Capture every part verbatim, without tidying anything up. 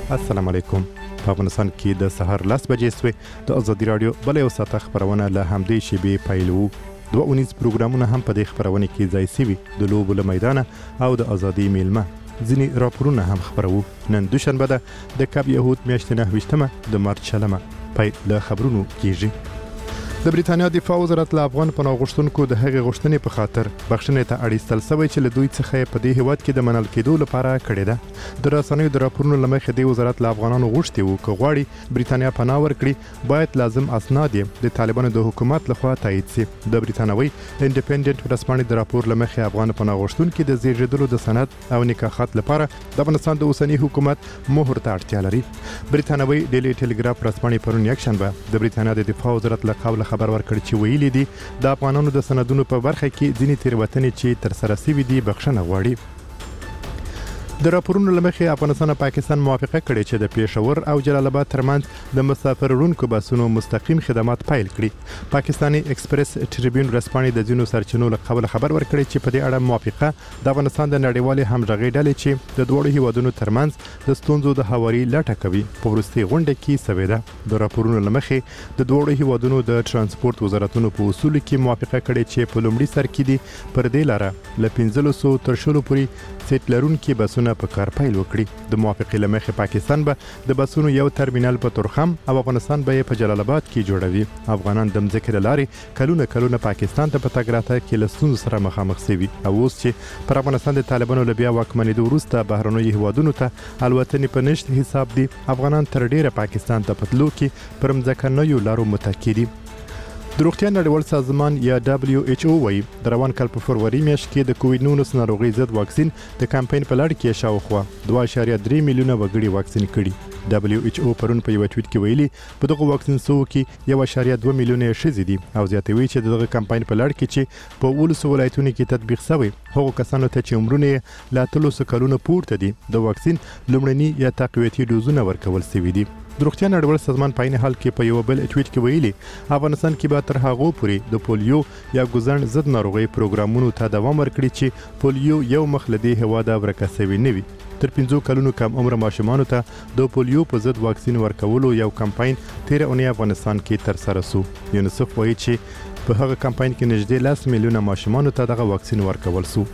السلام علیکم. په افغانستان کې د سهار لاس بجې سوې د ازادي رادیو بل یو ساعت خبرونه له همدې شیبې پیلو. دوه اونیز پروګرامونه هم په دې خبرونه کې ځای سوي د لوبو له میدانه او د ازادي میلمه. ځینې راپورونه هم خبرو. نن دوشنبه ده د کب یهود میاشتې نهه ویشتمه د مارچ شلمه. پیل له خبرونو کیږي. د بریتانیا دفاع وزارت له افغان پناه غوښتونکو د هغې غوښتنې په خاطر بخښنې ته اړیستل شوی چې له دوی څخه په دې هیواد کې د منل کېدو لپاره کړې ده. د رسنیو د راپورونو له مخې د وزارت له افغانانو غوښتي وو که غواړي بریتانیا پناه ورکړي باید لازم اسناد یې د طالبانو د حکومت لخوا تایید شي. د بریتانوي انډیپندنت ورځپاڼې د راپور له مخې افغان پناه غوښتونکي د زیږیدلو د سند او نکاحات لپاره د افغانستان د اوسني حکومت مهر ته اړتیا لري. بریتانوي ډیلی ټلګراف ورځپاڼې پرون یکشنبه د بریتانیا د دفاع وزارت له قبل خبر ورکړ چې ویلي دي د افغانانو د سندونو په برخه کې ځینې تېروتنې چې تر سره شوي دي بخښنه غواړي. د راپورونو له مخې افغانستان او پاکستان موافقه کړې چې د پېښور او جلال آباد ترمنځ د مسافر وړونکو بسونو مستقیم خدمات پیل کړي. پاکستاني ایکسپریس ټریبیون ورځپاڼې د ځینو سرچینو له قبل خبر ورکړی چې په دې اړه موافقه د افغانستان د نړیوالې همغږۍ ډلې چې د دواړو هیوادونو ترمنځ د ستونزو د هواري لټه کوي په وروستۍ غونډه کې شوې ده. د راپورونو له مخې د دواړو هیوادونو د ترانسپورت وزارتونو په اصولو کې موافقه کړې چې په لومړي سر کې دي پر دې لاره له پنځلسو تر شلو پورې سیټ لرونکي بسونه په کار پیل وکړي. د موافقې له مخې پاکستان به د بسونو یو ترمینل په تورخم او افغانستان به یې په جلال آباد کې جوړوي. افغانان د مځکې له لارې کلونه کلونه پاکستان ته په تګ راتګ کې له ستونزو سره مخامخ شوي او اوس چې پر افغانستان د طالبانو له بیا واکمنېدو وروسته بهرنیو هیوادونو ته الوتنې په نشت حساب دي افغانان تر ډیره پاکستان ته په تلو کې پر مځکنیو لارو متکي دي. د روغتیا نړیوال سازمان یا دبلیو ایچ او وايي د روان کال په فروری میاشت کې د کووډ نولس ناروغۍ ضد واکسین د کمپاین په لړ کې شاوخوا دوه اعشاریه درې میلیونه وګړي واکسین کړي. دبلیو ایچ او پرون په یو ټویټ کې ویلي په دغه واکسین سو کې یو اعشاریه دوه میلیونه ښځې دي او زیاتوي چې دغه کمپاین په لړ کې چې په ولسو ولایتونو کې تطبیق شوی هغو کسانو ته چې عمرونه لا اتلسو کلونو پورته دي د واکسین لومړني یا تقویتي ډوزونه ورکول شوي دي. د روغتیا نړیوال سازمان په عین حال کې په یو بل ټویټ کې ویلي افغانستان کې به تر هغو پورې د پولیو یا ګوزن ضد ناروغۍ پروګرامونو ته دوام ورکړي چې پولیو یو مخ له دې هیواده ورکه شوی نه وي. تر پنځو کلونو کم عمر ماشومانو ته د پولیو په ضد واکسین ورکولو یو کمپاین تیر اونۍ افغانستان کې تر سره شو. یونیسف وایي چې په هغه کمپاین کې نږدې لس میلیونه ماشومانو ته دغه واکسین ورکول شو.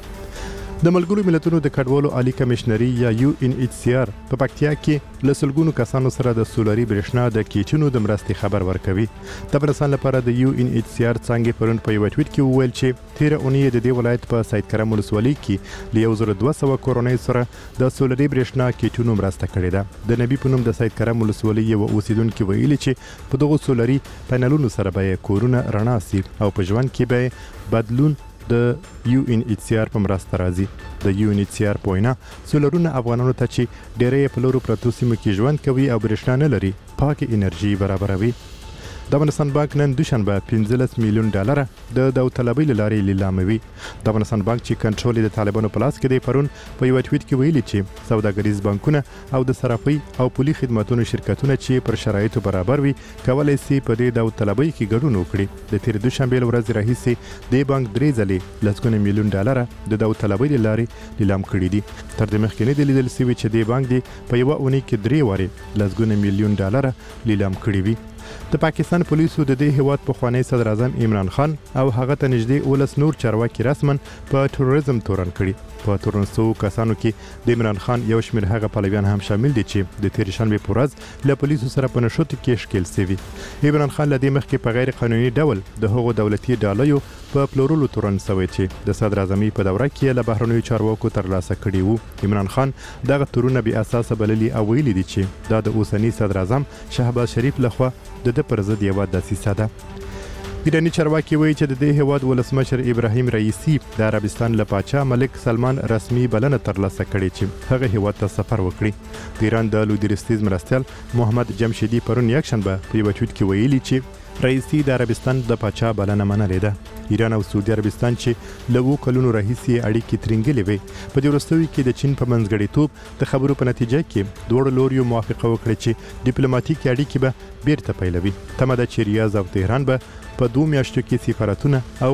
د ملګرو ملتونو د کډوالو عالی کمشنري یا یو ان ایچ سی آر په پکتیا کې له سلګونو کسانو سره د سولري برېښنا د کیچونو د مرستې خبر ورکوي. د افغانستان لپاره د یو ان ایچ سی آر څنګه پرون په یو ټویټ کې وویل چې تیر اونۍ د دې ولایت په سید کرم ولسوالۍ کې له یو زره دوه سوه کورنۍ سره د سولري برېښنا کیچونو مرسته کړې ده. د نبی په نوم د سید کرم ولسوالۍ یو اوسیدونکو ویلي چې په دغه سولري پینلونو سره به کورونه رڼا سي او په ژوند کې به بدلون د یو ان ایچ سی آر په مرسته راځي. د یو ان ایچ سی آر په وینا سولرونه افغانانو ته چې ډېری په لورو پرتو سیمو کې ژوند کوي او برېښنا نه لري پاکه انرژي برابروي. د افغانستان بانک نن دوشنبه پنځلس میلیون ډالر د داوطلبۍ له لارې لیلاموي. د افغانستان بانک چې کنټرول د طالبانو په لاس کې دی پرون په یو ټویټ کې ویلي چې سوداګریز بانکونه او د صرافۍ او پولي خدماتو شرکتونه چې پر شرایطو برابر وي کولای شي په دې داوطلبۍ کې ګډون وکړي. د تیر دوشنبه ورځ راهیسې د بانک درې ځلې لسګونه میلیون ډالر د داوطلبۍ له لارې لیلام کړي دي. تر دې مخکې نه دی لیدل شوی چې د بانک دی په یو اونۍ کې درې وارې لسګونه میلیون ډالر لیلام کړي وي. د پاکستان پولیسو د دې هیواد پخوانی صدر اعظم عمران خان او هغه ته نږدې ولس نور چارواکي رسما په تروریزم تورن کړي. په تورن شوو کسانو کې د عمران خان یو شمېر هغه پلویان هم شامل دي چې د تېرې شنبې په ورځ له پولیسو سره په نښتو کې ښکېل شوي. عمران خان له دې مخکې په غیر قانوني ډول د هغو دولتي ډالیو په پلورلو تورن شوی چې د صدر اعظمۍ په دوره کې له بهرنیو چارواکو ترلاسه کړي وو. عمران خان دغه تورونه بې اساسه بللي او ویلي دي چې دا د اوسني صدر اعظم شهباز شریف لخوا د د پر ضد یوه دسیسه ده. ایرانی چارواکي وایي چې د دې هیواد ولسمشر ابراهیم رئیسی د عربستان له پاچا ملک سلمان رسمي بلنه ترلاسه کړې چې هغه هیواد ته سفر وکړي. د ایران د لویدیرستیز مرستیال محمد جمشیدي پرون یکشنبه په یوه ټویټ کې ویلي چې رئیسی د عربستان د پاچا بلنه منلې ده. ایران او سعودي عربستان چې له اوو کلونو راهیسې اړیکې ترینګلې وې په دې وروستیو کې د چین په منځګړیتوب د خبرو په نتیجه کې دواړو لوریو موافقه وکړه چې ډیپلوماټیکې اړیکې به بیرته پیلوي. تمه ده چې ریاض او تهران به په دوه میاشتو کې سفارتونه او